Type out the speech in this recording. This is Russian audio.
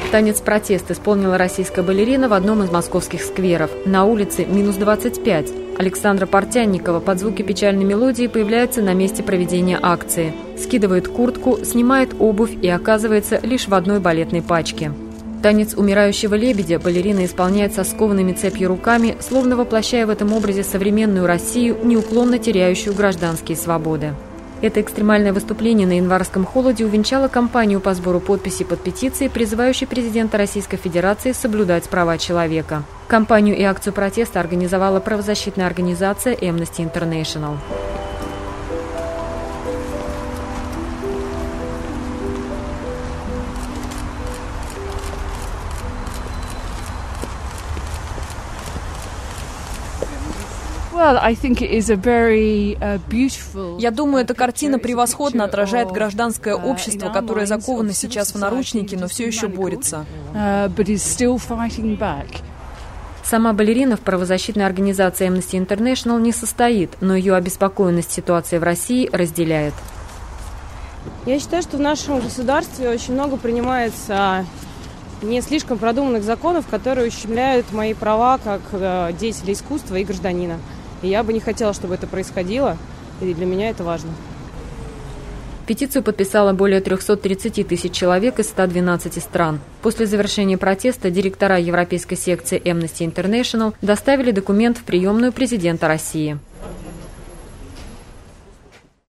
Танец «Протест» исполнила российская балерина в одном из московских скверов. На улице минус 25. Александра Портянникова под звуки печальной мелодии появляется на месте проведения акции. Скидывает куртку, снимает обувь и оказывается лишь в одной балетной пачке. Танец умирающего лебедя балерина исполняет со скованными цепью руками, словно воплощая в этом образе современную Россию, неуклонно теряющую гражданские свободы. Это экстремальное выступление на январском холоде увенчало кампанию по сбору подписей под петицией, призывающей президента Российской Федерации соблюдать права человека. Кампанию и акцию протеста организовала правозащитная организация Amnesty International. Я думаю, эта картина превосходно отражает гражданское общество, которое заковано сейчас в наручники, но все еще борется. Сама балерина в правозащитной организации Amnesty International не состоит, но ее обеспокоенность ситуацией в России разделяет. Я считаю, что в нашем государстве очень много принимается не слишком продуманных законов, которые ущемляют мои права как деятеля искусства и гражданина. И я бы не хотела, чтобы это происходило, и для меня это важно. Петицию подписало более 330 тысяч человек из 112 стран. После завершения протеста директора европейской секции Amnesty International доставили документ в приемную президента России.